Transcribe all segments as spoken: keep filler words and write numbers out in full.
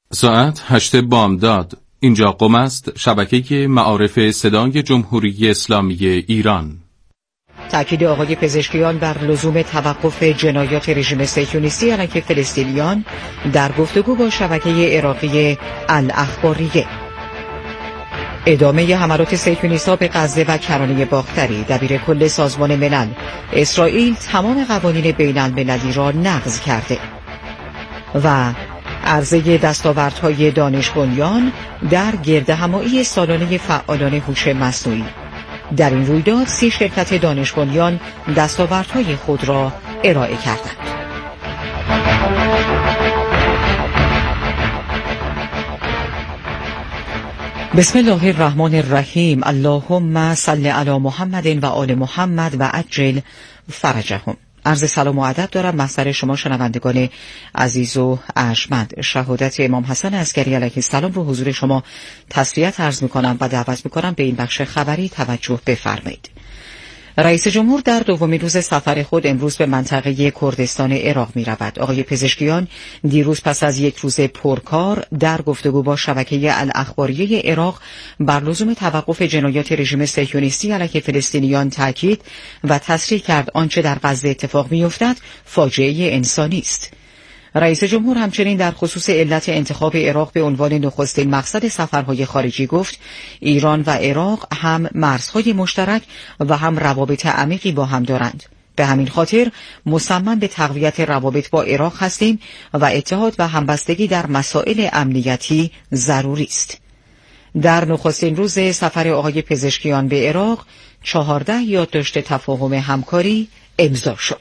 ساعت هشت بامداد. اینجا قم است، شبکه معارف صدای جمهوری اسلامی ایران. تأکید آقای پزشکیان بر لزوم توقف جنایات رژیم صهیونیستی علیه فلسطینیان در گفتگو با شبکه عراقی الاخباریه. ادامه حملات صهیونیست‌ها به غزه و کرانه باختری. دبیر کل سازمان ملل: اسرائیل تمام قوانین بین المللی را نقض کرده. و عرضه دستاوردهای دانش بنیان در گردهمایی سالانه فعالان هوش مصنوعی. در این رویداد سی شرکت دانش بنیان دستاوردهای خود را ارائه کردند. بسم الله الرحمن الرحیم. اللهم صل علی محمد و آل محمد و عجل فرجهم. عرض سلام و ادب دارم محضر شما شنوندگان عزیز و ارجمند. شهادت امام حسن عسکری علیه السلام رو حضور شما تسلیت عرض می‌کنم و دعوت می‌کنم به این بخش خبری توجه بفرمایید. رئیس جمهور در دومین روز سفر خود امروز به منطقه کردستان عراق می رود. آقای پزشکیان دیروز پس از یک روز پرکار در گفتگو با شبکه الاخباریه عراق بر لزوم توقف جنایات رژیم صهیونیستی علیه فلسطینیان تاکید و تصریح کرد آنچه در غزه اتفاق می افتد فاجعه انسانی است. رئیس جمهور همچنین در خصوص علت انتخاب عراق به عنوان نخستین مقصد سفرهای خارجی گفت ایران و عراق هم مرزهای مشترک و هم روابط عمیقی با هم دارند. به همین خاطر مصمم به تقویت روابط با عراق هستیم و اتحاد و همبستگی در مسائل امنیتی ضروری است. در نخستین روز سفر آقای پزشکیان به عراق چهارده یادداشت تفاهم همکاری امضا شد.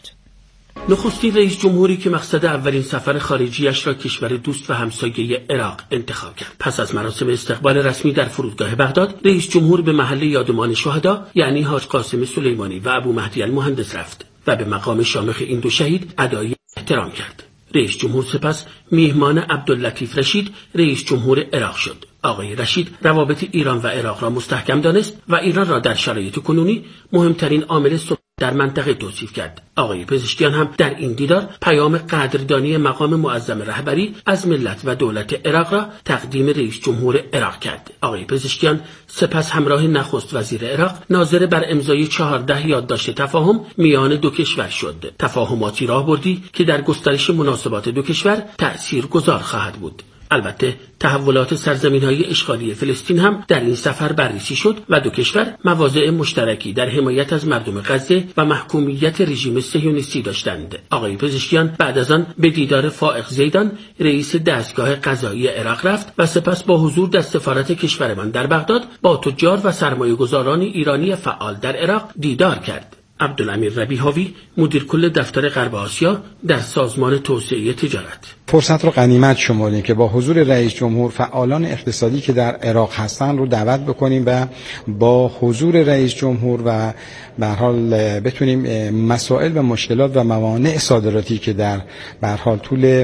نخستین رئیس جمهوری که مقصد اولین سفر خارجیش را کشور دوست و همسایه عراق انتخاب کرد. پس از مراسم استقبال رسمی در فرودگاه بغداد، رئیس جمهور به محل یادمان شهدا یعنی حاج قاسم سلیمانی و ابو مهدی المهندس رفت و به مقام شامخ این دو شهید ادای احترام کرد. رئیس جمهور سپس میهمان عبداللطیف رشید رئیس جمهور عراق شد. آقای رشید روابط ایران و عراق را مستحکم دانست و ایران را در شرایط کنونی مهمترین عامل در منطقه توصیف کرد. آقای پزشکیان هم در این دیدار پیام قدردانی مقام معظم رهبری از ملت و دولت عراق را تقدیم رئیس جمهور عراق کرد. آقای پزشکیان سپس همراه نخست وزیر عراق ناظر بر امضای چهارده یادداشت تفاهم میان دو کشور شد. تفاهماتی راه بردی که در گسترش مناسبات دو کشور تأثیرگذار خواهد بود. البته تحولات سرزمین‌های اشغالی فلسطین هم در این سفر بررسی شد و دو کشور مواضع مشترکی در حمایت از مردم غزه و محکومیت رژیم صهیونیستی داشتند. آقای پزشکیان بعد از آن به دیدار فائق زیدان رئیس دستگاه قضایی عراق رفت و سپس با حضور در سفارت کشورمان در بغداد با تجار و سرمایه‌گذاران ایرانی فعال در عراق دیدار کرد. عبدالامیر ربیحاوی مدیر کل دفتر غرب آسیا در سازمان توسعه تجارت: فرصت رو غنیمت شمردیم که با حضور رئیس جمهور فعالان اقتصادی که در عراق هستن رو دعوت بکنیم و با حضور رئیس جمهور و به هر حال بتونیم مسائل و مشکلات و موانع صادراتی که در به هر حال طول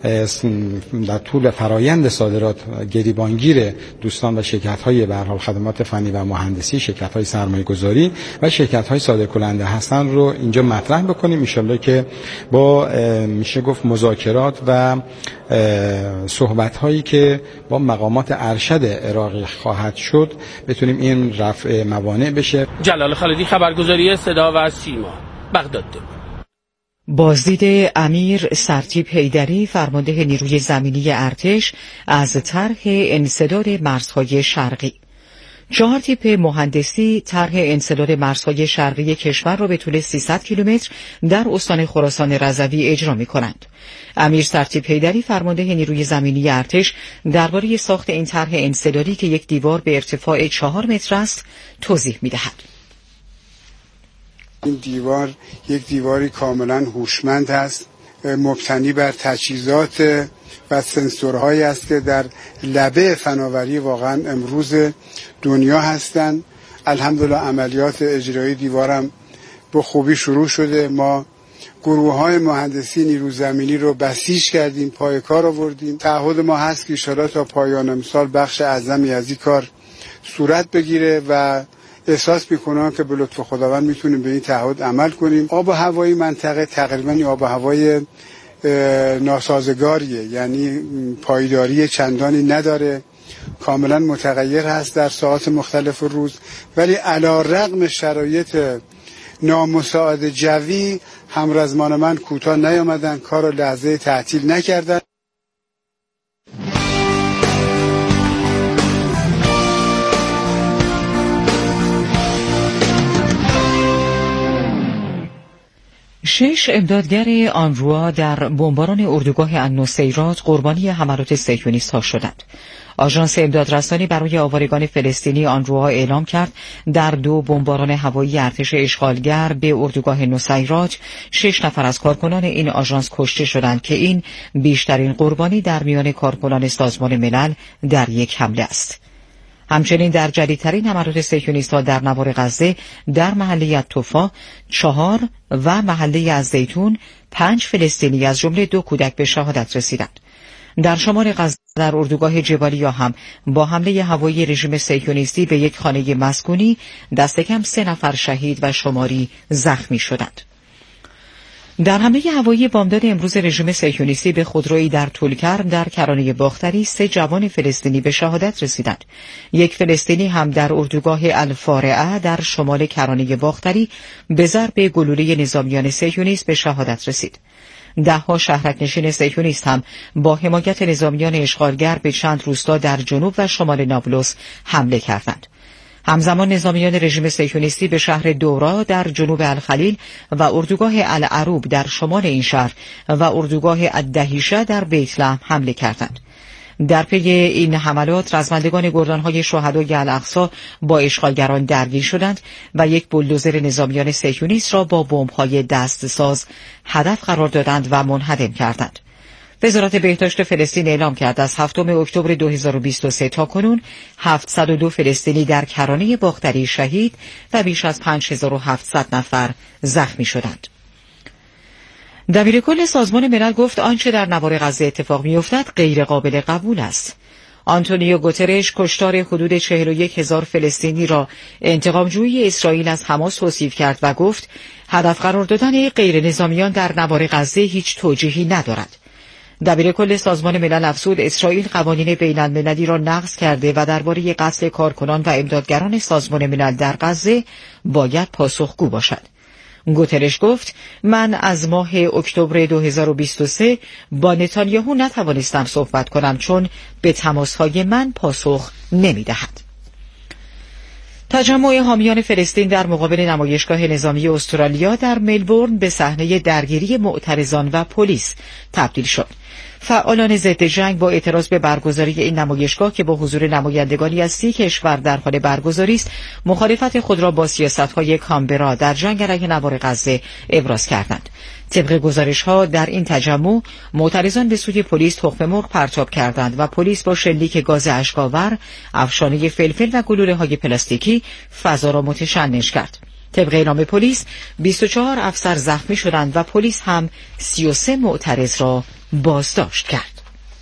در طول فرایند صادرات گریبانگیر دوستان و شرکت‌های به هر حال خدمات فنی و مهندسی، شرکت‌های سرمایه‌گذاری و شرکت‌های صادرکننده هستن رو اینجا مطرح بکنیم. ان شاءالله که با میشه گفت مذاکرات و صحبت هایی که با مقامات ارشد عراقی خواهد شد بتونیم این رفع موانع بشه. جلال خالدی، خبرگزاری صدا و سیما، بغداد. بازدید امیر سرتیپ حیدری فرمانده نیروی زمینی ارتش از طرح انسداد مرزهای شرقی. چهار تیپ مهندسی طرح انسداد مرزهای شرقی کشور را به طول سیصد کیلومتر در استان خراسان رضوی اجرا می‌کنند. امیر سرتیپ حیدری فرمانده نیروی زمینی ارتش درباره ساخت این طرح انسدادی که یک دیوار به ارتفاع چهار متر است توضیح می‌دهد. این دیوار یک دیواری کاملا هوشمند است، مبتنی بر تجهیزات و سنسورهایی است که در لبه فناوری واقعا امروز دنیا هستند. الحمدلله عملیات اجرایی دیوارم به خوبی شروع شده. ما گروه های مهندسی نیرو زمینی رو بسیج کردیم، پای کار آوردیم. تعهد ما هست که ان شاءالله تا پایان امسال بخش اعظمی از این کار صورت بگیره و احساس میکنم که به لطف خداوند میتونیم به این تعهد عمل کنیم. آب و هوای منطقه تقریبا آب و هوای ناسازگاریه، یعنی پایداری چندانی نداره، کاملا متغیر هست در ساعات مختلف روز، ولی علی رغم شرایط نامساعد جوی همرزمان من کوتاه نیامدن، کار رو لحظه تعطیل نکردن. شش امدادگر آنروا در بمباران اردوگاه النصیرات قربانی حملات صهیونیست‌ها شدند. آژانس امدادرسانی برای آوارگان فلسطینی آنروا اعلام کرد در دو بمباران هوایی ارتش اشغالگر به اردوگاه نصیرات شش نفر از کارکنان این آژانس کشته شدند که این بیشترین قربانی در میان کارکنان سازمان ملل در یک حمله است. همچنین در جدیدترین حملات صهیونیست‌ها در نوار غزه در محله الطفا چهار و محله الزیتون پنج فلسطینی از جمله دو کودک به شهادت رسیدند. در شمال غزه در اردوگاه جبالیا هم با حمله هوایی رژیم صهیونیستی به یک خانه مسکونی دست کم سه نفر شهید و شماری زخمی شدند. در حمله هوایی بامداد امروز رژیم صهیونیستی به خودرویی در طولکرم در کرانه باختری سه جوان فلسطینی به شهادت رسیدند. یک فلسطینی هم در اردوگاه الفارعه در شمال کرانه باختری به ضرب گلوله نظامیان صهیونیست به شهادت رسید. دهها شهرک‌نشین صهیونیست هم با حمایت نظامیان اشغالگر به چند روستا در جنوب و شمال نابلس حمله کردند. همزمان نظامیان رژیم صهیونیستی به شهر دورا در جنوب الخلیل و اردوگاه العروب در شمال این شهر و اردوگاه الدهیشه در بیت لحم حمله کردند. در پی این حملات رزمندگان گردانهای شهدای الاقصی با اشغالگران درگیر شدند و یک بولدوزر نظامیان صهیونیست را با بمب‌های دستساز هدف قرار دادند و منهدم کردند. وزارت بهداشت فلسطین اعلام کرد از هفتم اکتبر دو هزار و بیست و سه تا کنون هفتصد و دو فلسطینی در کرانه باختری شهید و بیش از پنج هزار و هفتصد نفر زخمی شدند. دبیرکل سازمان ملل گفت آنچه در نوار غزه اتفاق می‌افتد غیر قابل قبول است. آنتونیو گوترش کشتار حدود چهل و یک هزار فلسطینی را انتقامجویی اسرائیل از حماس توصیف کرد و گفت هدف قرار دادن غیر نظامیان در نوار غزه هیچ توجیهی ندارد. دبیرکل سازمان ملل افزود اسرائیل قوانین بین المللی را نقض کرده و درباره قتل کارکنان و امدادگران سازمان ملل در غزه باید پاسخگو باشد. گوترش گفت من از ماه اکتبر دو هزار و بیست و سه با نتانیاهو نتوانستم صحبت کنم چون به تماسهای من پاسخ نمی‌دهد. تجمع حامیان فلسطین در مقابل نمایشگاه نظامی استرالیا در ملبورن به صحنه درگیری معترضان و پلیس تبدیل شد. فعالان ضد جنگ با اعتراض به برگزاری این نمایشگاه که با حضور نمایندگانی از سی کشور در حال برگزاری است، مخالفت خود را با سیاست‌های کانبرا در جنگ علیه نوار غزه ابراز کردند. طبق گزارش‌ها در این تجمع معترضان به سوی پلیس تخم مرغ پرتاب کردند و پلیس با شلیک گاز اشک‌آور، افشانه فلفل و گلوله‌های پلاستیکی فضا را متشنج کرد. طبق اعلام پلیس بیست و چهار افسر زخمی شدند و پلیس هم سی و سه معترض را بازداشت کرد.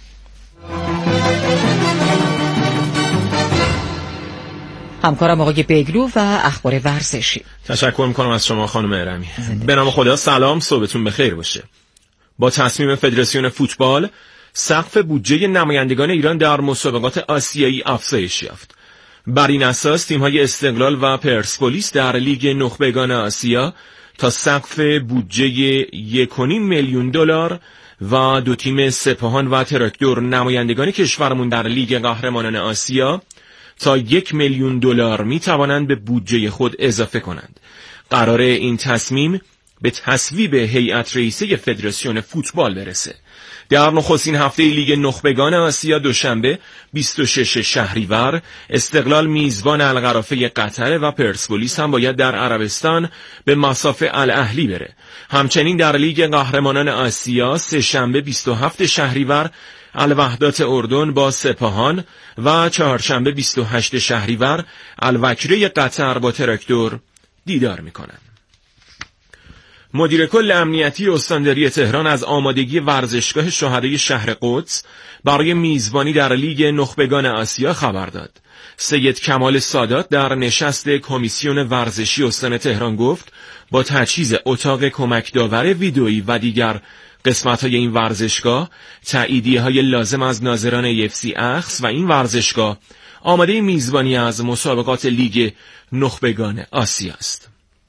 همکارم آقای بیگلو و اخبار ورزشی. تشکر میکنم از شما خانم ارمی. به نام خدا سلام، صبحتون بخیر باشه. با تصمیم فدراسیون فوتبال سقف بودجه نمایندگان ایران در مسابقات آسیایی افزایش یافت. بر این اساس تیم‌های استقلال و پرسپولیس در لیگ نخبگان آسیا تا سقف بودجه یک و نیم میلیون دلار و دو تیم سپاهان و تراکتور نمایندگان کشورمون در لیگ قهرمانان آسیا تا یک میلیون دلار می توانند به بودجه خود اضافه کنند. قراره این تصمیم به تصویب هیئت رئیسه فدراسیون فوتبال برسه. در نخستین هفته لیگ نخبگان آسیا دوشنبه بیست و شش شهریور استقلال میزبان القرافه قطر و پرسپولیس هم باید در عربستان به مصاف الاهلی بره. همچنین در لیگ قهرمانان آسیا سه شنبه بیست و هفت شهریور الوحدات اردن با سپاهان و چهارشنبه بیست و هشت شهریور الوکره قطر با تراکتور دیدار میکنن. مدیر کل امنیتی استانداری تهران از آمادگی ورزشگاه شهدای شهر قدس برای میزبانی در لیگ نخبگان آسیا خبر داد. سید کمال سادات در نشست کمیسیون ورزشی استان تهران گفت با تجهیز اتاق کمک داور ویدئویی و دیگر قسمت‌های این ورزشگاه تاییدیه‌های لازم از ناظران ای اف سی اخس و این ورزشگاه آماده میزبانی از مسابقات لیگ نخبگان آسیا است.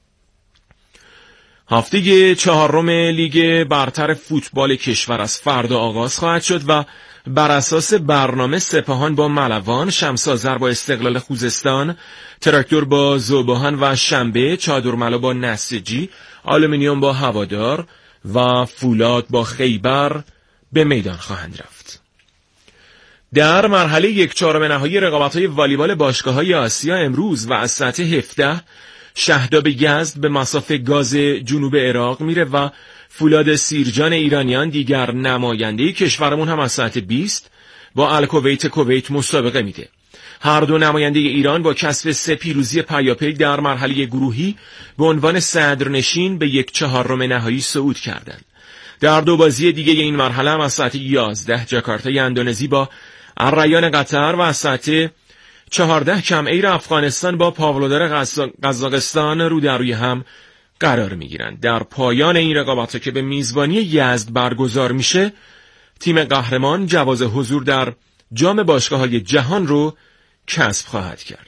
هفته چهارم لیگ برتر فوتبال کشور از فردا آغاز خواهد شد و بر اساس برنامه سپاهان با ملوان، شمس آذر با استقلال خوزستان، تراکتور با ذوباهن و شنبه، چادرملا با نسیجی، آلومینیوم با هوادار و فولاد با خیبر به میدان خواهند رفت. در مرحله یک چهارم نهایی رقابت‌های والیبال باشگاه‌های آسیا امروز و از ساعت هفده شهداب یزد به مصاف گاز جنوب عراق میره و فولاد سیرجان ایرانیان دیگر نماینده کشورمون هم از ساعت بیست با الکویت کویت مسابقه میده. هر دو نماینده ایران با کسب سه پیروزی پیاپی در مرحله گروهی به عنوان صدرنشین به یک چهارم نهایی صعود کردند. در دو بازی دیگه این مرحله هم از ساعت یازده جاکارتای اندونزی با الریان قطر و از ساعت چهارده کم ایر افغانستان با پاولودار قزاقستان رو در روی هم قرار میگیرند. در پایان این رقابت‌ها که به میزبانی یزد برگزار میشه، تیم قهرمان جواز حضور در جام باشگاه‌های جهان رو کسب خواهد کرد.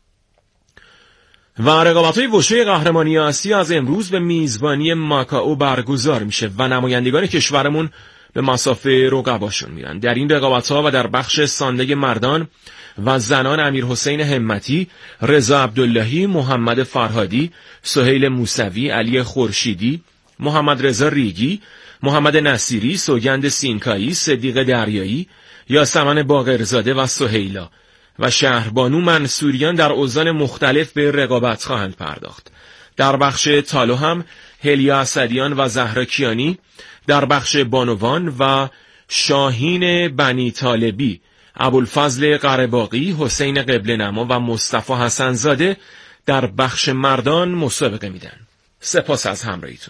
و رقابت‌های وشو قهرمانی آسیا از امروز به میزبانی ماکائو برگزار میشه و نمایندگان کشورمون به مسافه رقباشون میرن. در این رقابت‌ها و در بخش سانده مردان و زنان امیر حسین همتی، رضا عبداللهی، محمد فرهادی، سهیل موسوی، علی خورشیدی، محمد رضا ریگی، محمد نصیری، سوگند سینکایی، صدیق دریایی، یاسمن باقرزاده و سهیلا و شهربانو منصوریان در اوزان مختلف به رقابت خواهند پرداخت. در بخش تالو هم هلیا اسدیان و زهرا کیانی، در بخش بانوان و شاهین بنی طالبی، ابوالفضل قره‌باغی، حسین قبله نما و مصطفی حسنزاده در بخش مردان مسابقه میدن. سپاس از همراهیتون.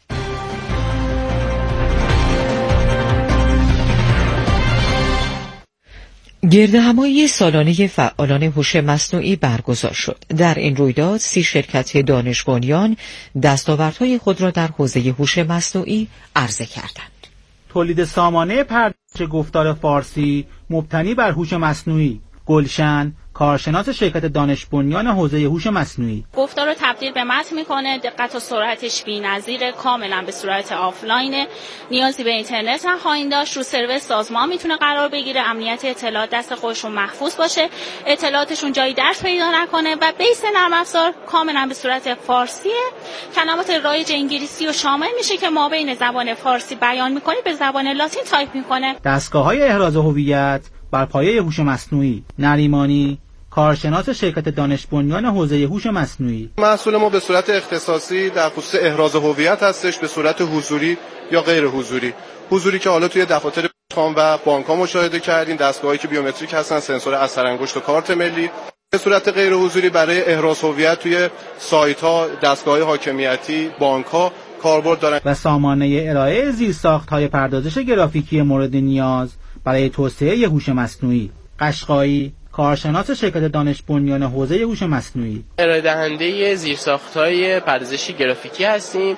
گردهمایی سالانه فعالان هوش مصنوعی برگزار شد. در این رویداد سی شرکت دانش بنیان دستاوردهای خود را در حوزه هوش مصنوعی عرضه کردند. تولید سامانه پردازش گفتار فارسی مبتنی بر هوش مصنوعی. گلشن، کارشناس شرکت دانش بنیان حوزه هوش مصنوعی، گفتار رو تبدیل به متن میکنه، دقت و سرعتش بی‌نظیره، کاملا به صورت آفلاینه، نیازی به اینترنت هم خواهید داشت، رو سرور سازمان میتونه قرار بگیره، امنیت اطلاعات دست خودشون محفوظ باشه، اطلاعاتشون جایی درس پیدا نکنه و بیس نرم افزار کاملا به صورت فارسیه. کلمات رایج انگلیسی و شامل میشه که ما بین زبان فارسی بیان میکنیم به زبان لاتین تایپ میکنه. دستگاه‌های احراز هویت بر پایه هوش مصنوعی. نریمانی، کارشناس شرکت دانش بنیان حوزه هوش مصنوعی، محصول ما به صورت اختصاصی در خصوص احراز هویت هستش، به صورت حضوری یا غیر حضوری. حضوری که حالا توی دفاتر خام و بانک‌ها مشاهده کردیم، دستگاهایی که بیومتریک هستن، سنسور اثر انگشت و کارت ملی. به صورت غیر حضوری برای احراز هویت توی سایت‌ها، دستگاه‌های حاکمیتی، بانک‌ها کاربرد دارن. و سامانه ارائه زیرساخت‌های پردازش گرافیکی مورد نیاز برای توسعه هوش مصنوعی. قشقایی، کارشناس شرکت دانش بنیان حوزه هوش مصنوعی، ارائه دهنده زیرساخت‌های پردازشی گرافیکی هستیم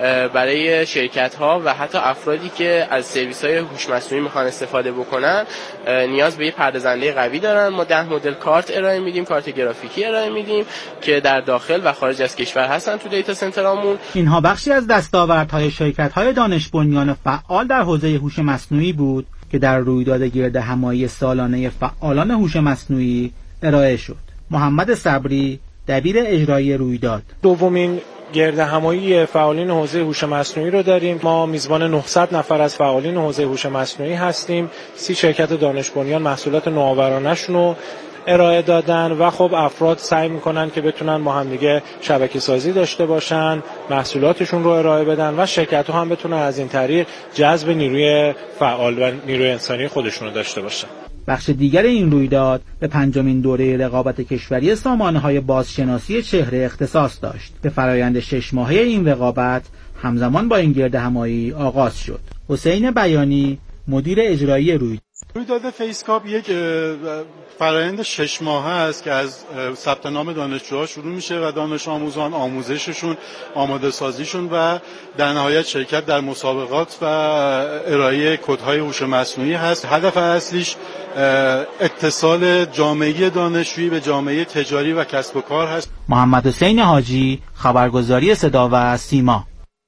برای شرکت‌ها و حتی افرادی که از سرویس‌های هوش مصنوعی می‌خوان استفاده بکنن، نیاز به یه پردازنده قوی دارن. ما ده مدل کارت ارائه میدیم، کارت گرافیکی ارائه میدیم که در داخل و خارج از کشور هستن تو دیتا سنترامون. اینها بخشی از دستاوردهای شرکت‌های دانش بنیان فعال در حوزه هوش مصنوعی بود که در رویداد گردهمایی سالانه فعالان هوش مصنوعی ارائه شد. محمد صبری، دبیر اجرایی رویداد. دومین گردهمایی فعالین حوزه هوش مصنوعی رو داریم. ما میزبان نهصد نفر از فعالین حوزه هوش مصنوعی هستیم. سی شرکت دانش بنیان محصولات نوآورانه‌شون رو ارائه دادن و خب افراد سعی میکنن که بتونن با هم دیگه شبکه سازی داشته باشن، محصولاتشون رو ارائه بدن و شرکت ها هم بتونن از این طریق جذب نیروی فعال و نیروی انسانی خودشون رو داشته باشن. بخش دیگر این رویداد به پنجمین دوره رقابت کشوری سامانه‌های بازشناسی چهره اختصاص داشت. به فرایند شش ماهه این رقابت همزمان با این گردهمایی آغاز شد. حسین بیانی، مدیر اجرایی رویداد. رویداد فیسکاپ یک فرآیند شش ماهه است که از ثبت نام دانشجوها شروع میشه و دانش آموزان آموزششون، آماده سازیشون و در نهایت شرکت در مسابقات و ارائه کدهای هوش مصنوعی هست. هدف اصلیش اتصال جامعه دانشجویی به جامعه تجاری و کسب و کار هست. محمد حسین حاجی، خبرگزاری صدا و سیما.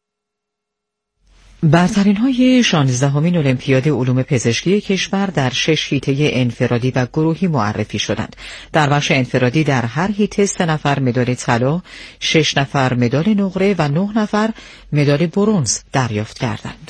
برترین های شانزدهمین المپیاد علوم پزشکی کشور در شش حیطه انفرادی و گروهی معرفی شدند. در بخش انفرادی در هر حیطه سه نفر مدال طلا، شش نفر مدال نقره و نه نفر مدال برنز دریافت کردند.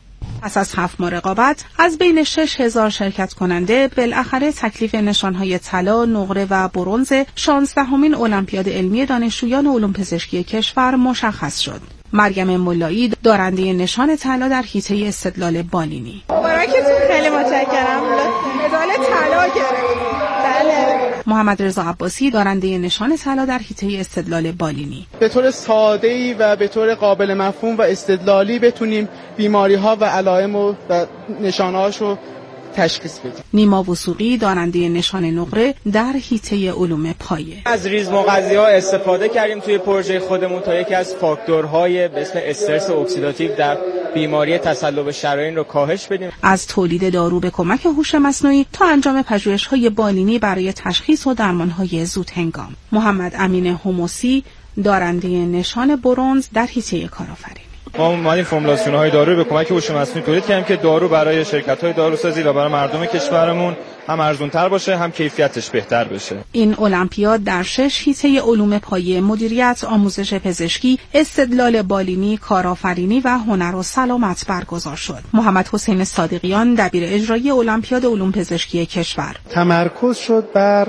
پس از هفت ماه رقابت از بین شش هزار شرکت کننده بالاخره تکلیف نشانهای طلا، نقره و برنز شانزدهمین المپیاد علمی دانشجویان علوم پزشکی کشور مشخص شد. مریم ملایی دارنده نشان طلا در حیطه استدلال بالینی. مبارکتون، خیلی متشکرم. مدال طلا گرفتید. بله. محمد رضا عباسی دارنده نشان طلا در حیطه استدلال بالینی. به طور ساده‌ای و به طور قابل مفهوم و استدلالی بتونیم بیماری‌ها و علائم و نشانه‌هاشو تشخیص بدیم. نیما وثوقی دارنده نشان نقره در حیطه علوم پایه. از ریزمغذی‌ها استفاده کردیم توی پروژه خودمون تا یکی از فاکتورهای به اسم استرس اکسیداتیو در بیماری تصلب شرايين رو کاهش بدیم. از تولید دارو به کمک هوش مصنوعی تا انجام پژوهش‌های بالینی برای تشخیص و درمان‌های زود هنگام. محمد امین هموسی دارنده نشان برنز در حیطه کارآفرینی. ما اومدیم فرمولاسیون‌های دارو به کمک هوش مصنوعی تولید کردیم که دارو برای شرکت‌های داروسازی و برای مردم کشورمون هم ارزان‌تر باشه، هم کیفیتش بهتر بشه. این المپیاد در شش حیطه علوم پایه، مدیریت، آموزش پزشکی، استدلال بالینی، کارآفرینی و هنر و سلامت برگزار شد. محمد حسین صادقیان دبیر اجرایی المپیاد علوم پزشکی کشور. تمرکز شد بر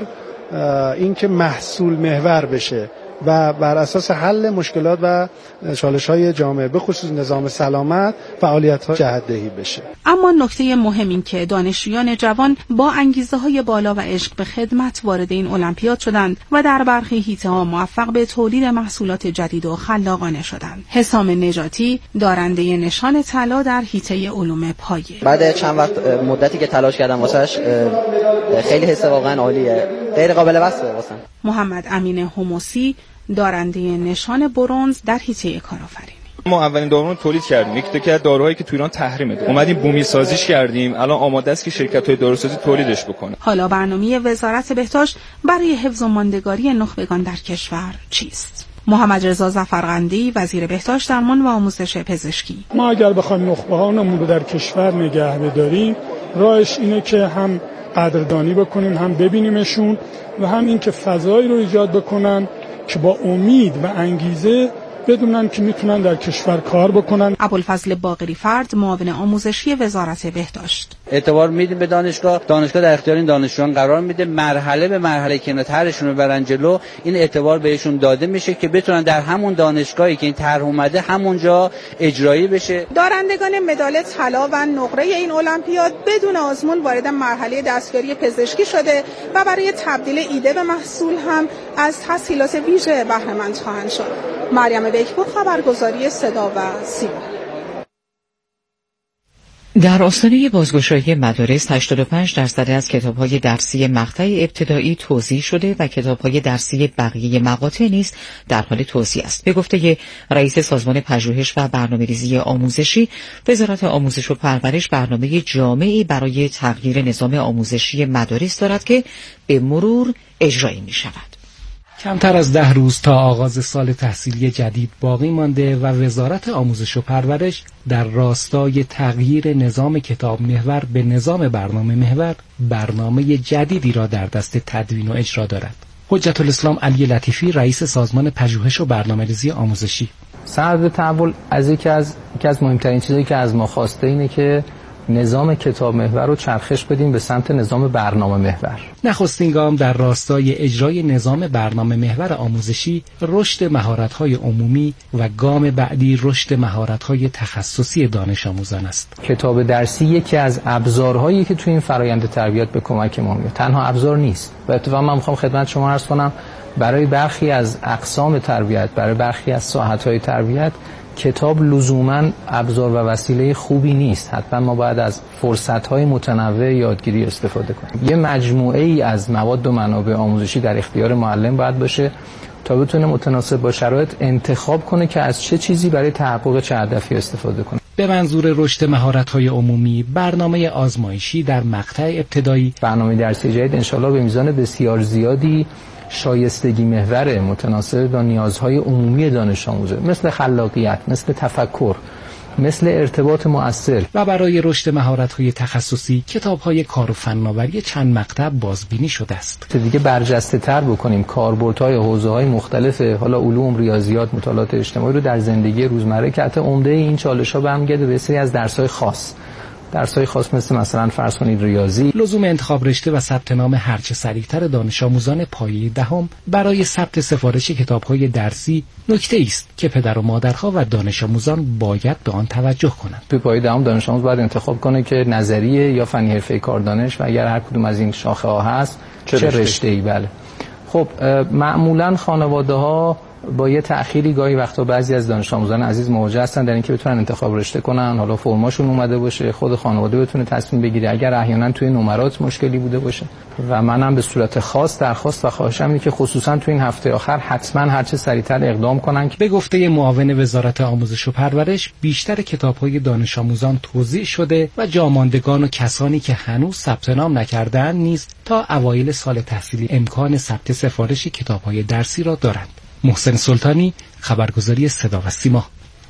اینکه محصول محور بشه و بر اساس حل مشکلات و چالش‌های جامعه به خصوص نظام سلامت فعالیت‌ها جهت‌دهی بشه. اما نکته مهم این که دانشجویان جوان با انگیزه‌های بالا و عشق به خدمت وارد این المپیاد شدند و در برخی حیطه‌ها موفق به تولید محصولات جدید و خلاقانه شدند. حسام نجاتی دارنده نشان طلا در حیطه علوم پایه. بعد چند وقت مدتی که تلاش کردم واسش خیلی حس واقعا عالیه. غیر قابل وصفه واسم. محمد امین هموسی دارنده نشان برنز در حیطه کارآفرینی. ما اولین دارو رو تولید کردیم. یک تا از داروهایی که تو ایران تحریمه. اومدیم بومی سازیش کردیم. الان آماده است که شرکت‌های داروسازی تولیدش بکنه. حالا برنامه وزارت بهداشت برای حفظ و ماندگاری نخبگان در کشور چیست؟ محمد رضا ظفرقندی وزیر بهداشت درمان و آموزش پزشکی. ما اگر بخوایم نخبه‌هامون رو در کشور نگه بداریم، راهش اینه که هم قدردانی بکنیم، هم ببینیمشون و هم این که فضایی رو ایجاد بکنن که با امید و انگیزه بدونن که میتونن در کشور کار بکنن. ابوالفضل باقری فرد معاون آموزشی وزارت بهداشت. اعتبار میدیم به دانشگاه، دانشگاه در اختیار این دانشجویان قرار میده، مرحله به مرحله که اینا طرحشون رو برن جلو، این اعتبار بهشون داده میشه که بتونن در همون دانشگاهی که این طرح اومده همونجا اجرایی بشه. دارندگان مدال طلا و نقره این المپیاد بدون آزمون وارد مرحله دستیاری پزشکی شده و برای تبدیل ایده به محصول هم از تسهیلات ویژه بهره مند خواهند شد. مریم بیکپور، خبرگزاری صدا و سیما. در آستانه بازگشایی مدارس هشتاد و پنج درصد از کتاب‌های درسی مقطع ابتدایی توزیع شده و کتاب‌های درسی بقیه مقاطع نیز در حال توزیع است. به گفته رئیس سازمان پژوهش و برنامه‌ریزی آموزشی، وزارت آموزش و پرورش برنامه جامعی برای تغییر نظام آموزشی مدارس دارد که به مرور اجرایی می‌شود. کمتر از ده روز تا آغاز سال تحصیلی جدید باقی مانده و وزارت آموزش و پرورش در راستای تغییر نظام کتاب محور به نظام برنامه محور برنامه جدیدی را در دست تدوین و اجرا دارد. حجت الاسلام علی لطیفی رئیس سازمان پژوهش و برنامه‌ریزی آموزشی: سند تحول از یکی از یکی از مهمترین چیزایی که از ما خواسته اینه که نظام کتاب محور رو چرخش بدیم به سمت نظام برنامه محور. نخستین گام در راستای اجرای نظام برنامه محور آموزشی رشد مهارت‌های عمومی و گام بعدی رشد مهارت‌های تخصصی دانش آموزان است. کتاب درسی یکی از ابزارهایی که تو این فرآیند تربیت به کمک ما میاد. تنها ابزار نیست. و اتفاقا من می‌خوام خدمت شما عرض کنم برای برخی از اقسام تربیت، برای برخی از ساحت‌های تربیت کتاب لزوماً ابزار و وسیله خوبی نیست. حتما ما باید از فرصت‌های متنوع یادگیری استفاده کنیم. یه مجموعه ای از مواد و منابع آموزشی در اختیار معلم باید باشه تا بتونه متناسب با شرایط انتخاب کنه که از چه چیزی برای تحقق چه هدفی استفاده کنه. به منظور رشد مهارت‌های عمومی، برنامه آزمایشی در مقطع ابتدایی، برنامه درسی جدید انشالله به میزان بسیار زیادی شایستگی محور متناسب با نیازهای عمومی دانش آموزه، مثل خلاقیت، مثل تفکر، مثل ارتباط مؤثر، و برای رشد مهارت‌های تخصصی کتاب‌های کار و فناوری چند مقطع بازبینی شده است. دیگه برجسته‌تر بکنیم کاربردهای حوزه‌های مختلف، حالا علوم، ریاضیات، مطالعات اجتماعی رو در زندگی روزمره که حتی عمده این چالش‌ها برمیگرده به سری از درس‌های خاص. درس‌های خاص مثل مثلا فرض کنید ریاضی. لزوم انتخاب رشته و ثبت نام هرچه سریعتر دانش آموزان پایه دهم برای ثبت سفارش کتاب‌های درسی نکته است که پدر و مادرها و دانش آموزان باید به آن توجه کنند. توی پایه دهم دانش آموز باید انتخاب کنه که نظریه یا فنی حرفه‌ای کاردانش و اگر هر کدوم از این شاخه‌ها هست چه, چه رشته‌ای. بله. خب معمولاً خانواده‌ها با یه تأخیری گاهی وقتا بعضی از دانش آموزان عزیز مواجه هستن در اینکه بتونن انتخاب رشته کنن، حالا فرماشون اومده باشه، خود خانواده بتونه تصمیم بگیره، اگر احیانا توی نمرات مشکلی بوده باشه. و منم به صورت خاص درخواست و خواهشم اینه که خصوصا تو این هفته آخر حتما هر چه سریعتر اقدام کنن. به گفته معاون وزارت آموزش و پرورش، بیشتر کتاب‌های دانش آموزان توزیع شده و جاماندگان و کسانی که هنوز ثبت نام نکرده‌اند نیز تا اوایل سال تحصیلی امکان ثبت سفارش کتاب‌های درسی را دارند. محسن سلطانی، خبرگزاری صدا و سیما.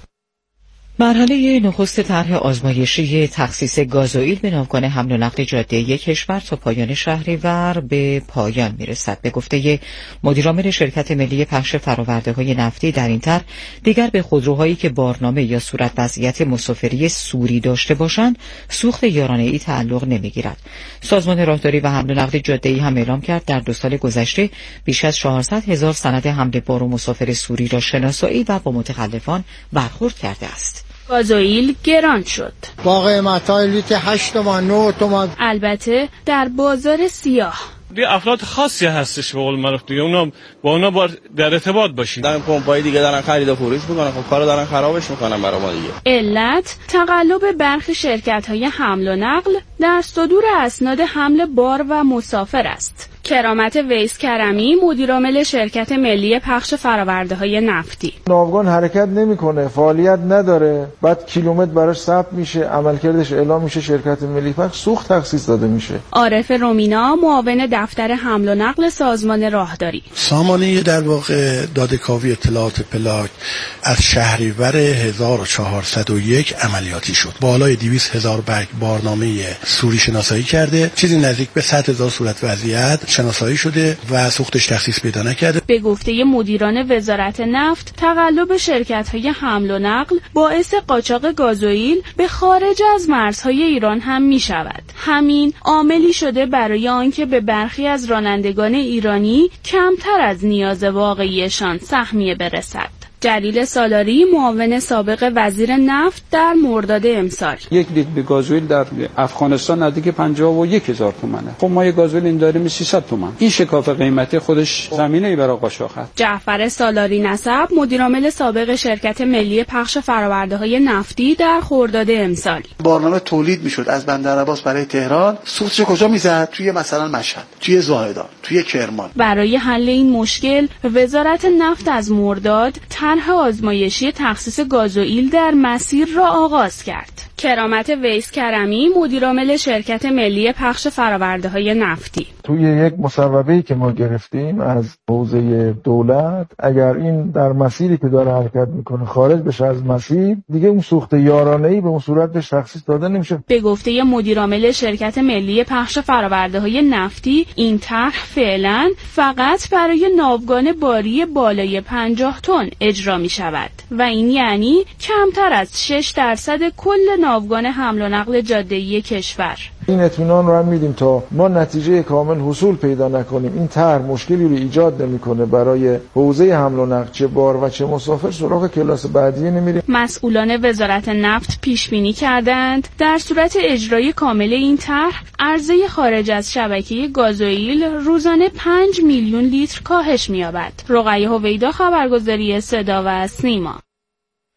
مرحله نخست طرح آزمایشی تخصیص گازوئیل به ناوگان حمل و نقل جاده کشور تا پایان شهریور به پایان میرسد. به گفته مدیرعامل شرکت ملی پخش فرآورده‌های نفتی، در این طرح دیگر به خودروهایی که بارنامه یا صورت وضعیت مسافری سوری داشته باشند سوخت یارانه‌ای تعلق نمیگیرد. سازمان راهداری و حمل و نقل جاده‌ای هم اعلام کرد در دو سال گذشته بیش از چهارصد هزار سند حمل بار و مسافر سوری را شناسایی و با متخلفان برخورد کرده است. گازوئیل گران شد. با قیمت‌های لیتر هشت تومان نه تومان. البته در بازار سیاه دی افراد خاصی هستش به قول معروف دیگه، اونا با اونا با در ارتباط باشین. دارن پمپای دیگه دارن خرید و فروش میکنن، خب کارو دارن خرابش میکنن برای ما دیگه. علت تقلب برخی شرکت‌های حمل و نقل در صدور اسناد حمل بار و مسافر است. کرامت ویس کرمی، مدیرعامل شرکت ملی پخش فرآورده‌های نفتی: ناوگان حرکت نمیکنه، فعالیت نداره، بعد کیلومتر براش ثبت میشه، عملکردش اعلام میشه، شرکت ملی پخش سوخت تخصیص داده میشه. عارف رومینا، معاون دفتر حمل و نقل سازمان راهداری: سامانه در واقع داده‌کاوی اطلاعات پلاک از شهریور هزار و چهارصد و یک عملیاتی شد. بالای دویست هزار برگ بارنامه سوری شناسایی کرده، چیزی نزدیک به صد هزار صورت وضعیت شناسایی شده و سوختش تخصیص پیدا نکرده. به گفته مدیران وزارت نفت، تقلب شرکت‌های حمل و نقل باعث قاچاق گازوئیل به خارج از مرزهای ایران هم می‌شود. همین عاملی شده برای آنکه به برخی از رانندگان ایرانی کمتر از نیاز واقعیشان سهمیه برسد. جلیل سالاری، معاون سابق وزیر نفت، در مرداد امسال: یک لیتر گازوئیل در افغانستان نزدیک پنجاه و یک هزار تومانه. خب ما یه گازوئیل این داریم سیصد تومان. این شکاف قیمتی خودش زمینه‌ای برای قاچاق هست. جعفر سالاری نسب، مدیرعامل سابق شرکت ملی پخش فرآورده‌های نفتی، در خرداد امسال: بارنامه تولید میشد از بندر عباس برای تهران، سوختش کجا میزد؟ توی مثلا مشهد، توی زاهدان، توی کرمان. برای حل این مشکل وزارت نفت از مرداد طرح آزمایشی تخصیص گازوئیل در مسیر را آغاز کرد. کرامت ویس کرمی، مدیرعامل شرکت ملی پخش فرآورده‌های نفتی: توی یک مصوبه‌ای که ما گرفتیم از حوزه دولت، اگر این در مسیری که داره حرکت میکنه خارج بشه از مسیر، دیگه اون سوخت یارانه‌ای به اون صورت بهش تخصیص داده نمیشه. به گفته مدیرعامل شرکت ملی پخش فرآورده‌های نفتی، این طرح فعلا فقط برای ناوگان باری بالای پنجاه تن اجرا می شود و این یعنی کمتر از شش درصد کل ناوگان حمل و نقل جاده‌ای کشور. این اطمینان رو هم میدیم تا ما نتیجه کامل حصول پیدا نکنیم، این طرح مشکلی رو ایجاد نمیکنه برای حوزه حمل و نقل، چه بار و چه مسافر، سراغ کلاس بعدی نمیریم. مسئولان وزارت نفت پیش بینی کردند در صورت اجرای کامل این طرح، عرضه خارج از شبکه گازوئیل روزانه پنج میلیون لیتر کاهش می‌یابد. رقیه هویدا، خبرگزاری صدا و سیما.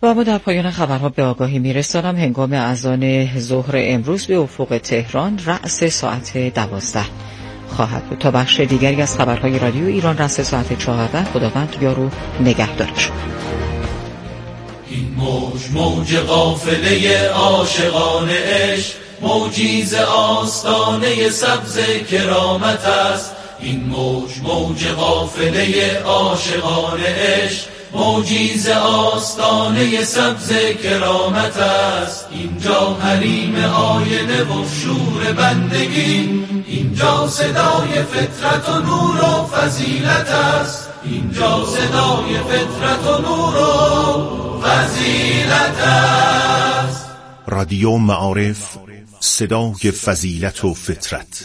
و ما در پایان خبرها به آگاهی میرسانم هنگام اذان ظهر امروز به افق تهران رأس ساعت دوازده خواهد بود. تا بخش دیگری از خبرهای رادیو ایران رأس ساعت چهارده. خداوند یار و نگهدارش. این موج موج قافله عاشقان عشق، موجی ز آستانه سبز کرامت است. این موج موج قافله عاشقان عشق، موجی ز آستانه سبز کرامت است. اینجا حریم آینه و شور بندگی، اینجا صدای فطرت و نور و فضیلت است. اینجا صدای فطرت و نور و فضیلت است. رادیو معارف، صدای فضیلت و فطرت.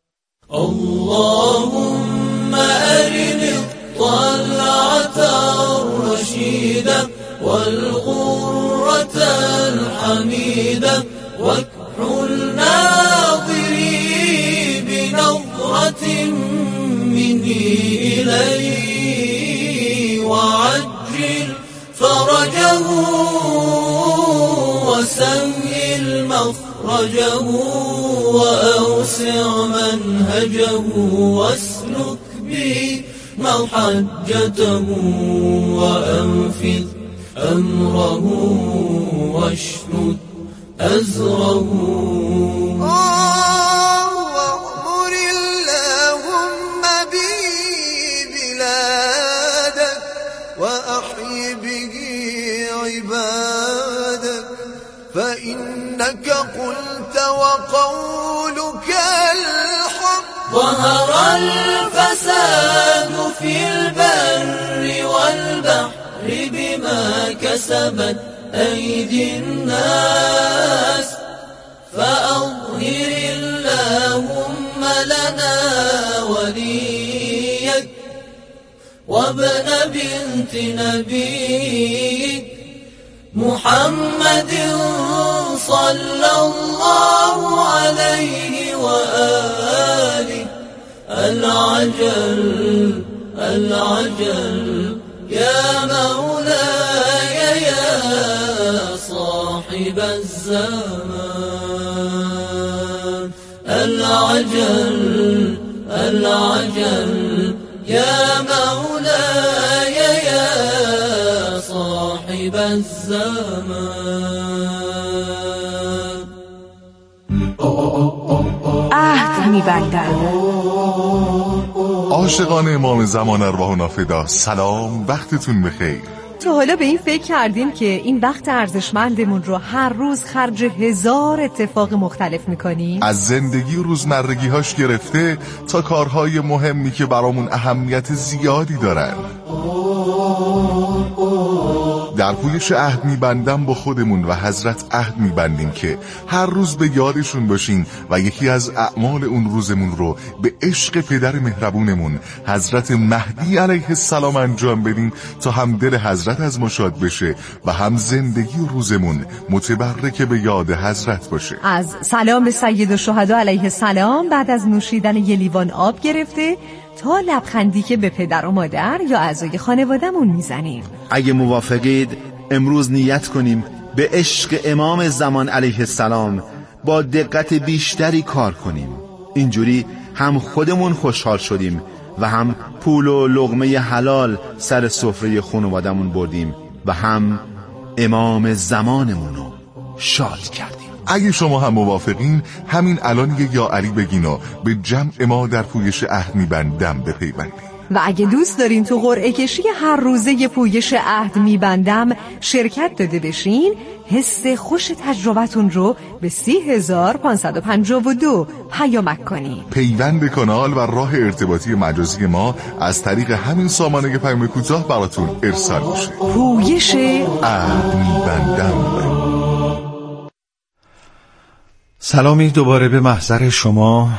اللهم أرني الطلعة الرشيدة والغرة الحميدة واكحل ناظري بنظرة منه إلي وعجل فرجه وسهل مخرجه وأوسع منهجه واسلك بي محجته وأنفذ أمره واشدد أزره. واغمر اللهم بي بلادك وأحي به عبادك، فإنك قلت وقولك الحق. ظهر الفساد في البر والبحر بما كسبت أيدي الناس، فأظهر اللهم لنا وليك وابن بنت نبيك محمد صلى الله عليه وآله. العجل العجل يا مولاي يا صاحب الزمان. العجل العجل يا مولاي يا صاحب الزمان. عهد می‌بندم. عاشقان امام زمان ارواحنا فدا، سلام، وقتتون بخیر. تا حالا به این فکر کردیم که این وقت ارزشمندمون رو هر روز خرج هزار اتفاق مختلف میکنیم؟ از زندگی و روزمرگی‌هاش گرفته تا کارهای مهمی که برامون اهمیت زیادی دارن. در پویش عهد میبندم با خودمون و حضرت عهد میبندیم که هر روز به یادشون باشیم و یکی از اعمال اون روزمون رو به عشق پدر مهربونمون حضرت مهدی علیه السلام انجام بدیم تا هم دل حضرت از ما شاد بشه و هم زندگی و روزمون متبرک به یاد حضرت باشه. از سلام سید الشهدا علیه السلام بعد از نوشیدن یه لیوان آب گرفته تا لبخندی که به پدر و مادر یا اعضای خانواده‌مون میزنیم. اگه موافقید امروز نیت کنیم به عشق امام زمان علیه السلام با دقت بیشتری کار کنیم. اینجوری هم خودمون خوشحال شدیم و هم پول و لقمه حلال سر سفره خانواده‌مون بردیم و هم امام زمانمون رو شاد کردیم. اگه شما هم موافقین همین الان یه یا علی بگین و به جمع ما در پویش عهد میبندم بپیوندید. و اگه دوست دارین تو قرعه کشی هر روزه پویش عهد میبندم شرکت داده بشین، حس خوش تجربتون رو به سی هزار پانصد و پنجاه و دو پیامک کنین. پیوند کانال و راه ارتباطی مجازی ما از طریق همین سامانه پیام کوتاه براتون ارسال میشه. پویش عهد میبندم. سلامی دوباره به محضر شما